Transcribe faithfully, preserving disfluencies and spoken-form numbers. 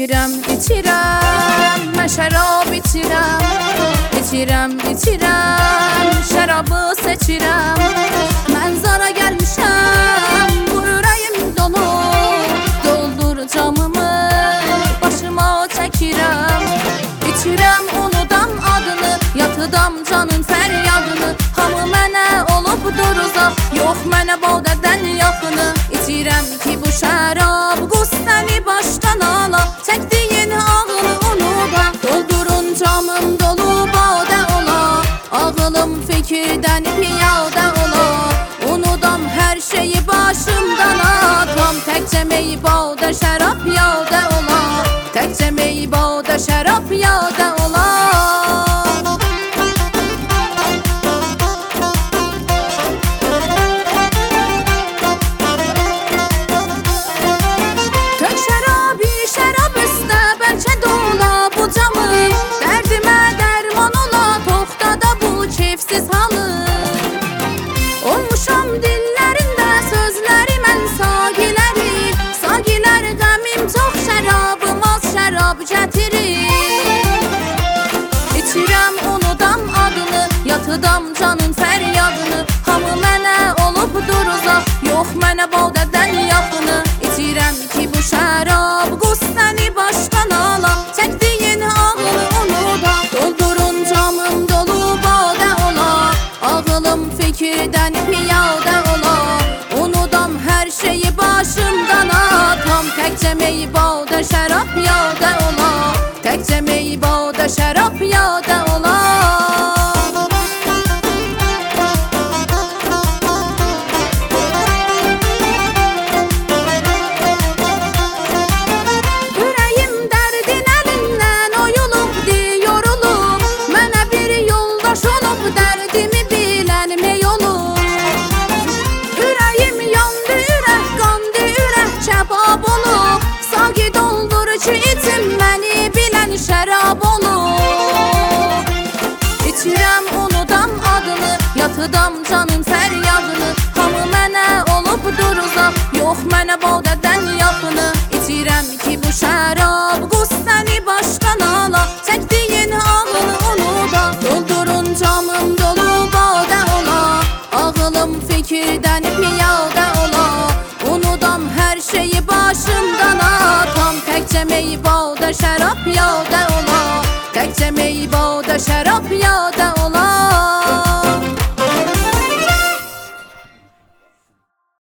İçirəm, içirəm, mən şərab içirəm. İçirəm, içirəm, şərabı seçirəm. Mən zara gəlmişəm, bu ürəyim dolu. Doldur camımı, başıma çəkirəm. İçirəm, unudam adını, yatıdam canın fəryadını. Hamı mənə olub duruzaq, yox mənə badədən yaxını. İçirəm ki bu şərab qus səni başdan ala. Çəkdiyin ağını unuda, doldurun camım dolu badə ola. Ağılım fikirdən piyadə ola. Unudam hər şeyi başımdan atam. Təkcə meybadə şərab yadə ola. Təkcə meybadə şərab yadə ola. Olmuşam dillərində sözləri mən sagiləri. Sagilər qəmim çox, şərabım az şərab gətirir. İçirəm, unudam adını, yatıdam canın fəryadını. Hamı mənə olub duruzaq, yox mənə badədən yaxını. İçirəm ki bu şərab qus səni başdan ala. Çəkdiyin ağını unuda, doldurun camım dolu badə ola. Ağılım fikirdən piyadə ola. Unudam hər şeyi başımdan atam. Təkcə meybadə şərab yadə ola. Təkcə meybadə şərab yadə ola. Ürəyim dərdin əlindən oyulub, yorulub. Mənə bir yoldaş olub, dərdimi bilən mey olur. Ürəyim yandı, ürək qandı, ürək kebab olub. Saqi doldur ki içim məni bilən şərab olur. İçirəm, unudam adını, yatıdam canın fəryadını. Hamı mənə olub duruzaq, yox mənə badədən yaxını. İçirəm ki bu şərab qus səni başdan ala. Çəkdiyin ağını unuda, doldurun camım dolu badə ola. Ağılım fikirdən piyadə ola. Unudam hər şeyi başımdan atam. Təkcə meybadə şərab yadə ola. Təkcə meybadə şərab yadə ola.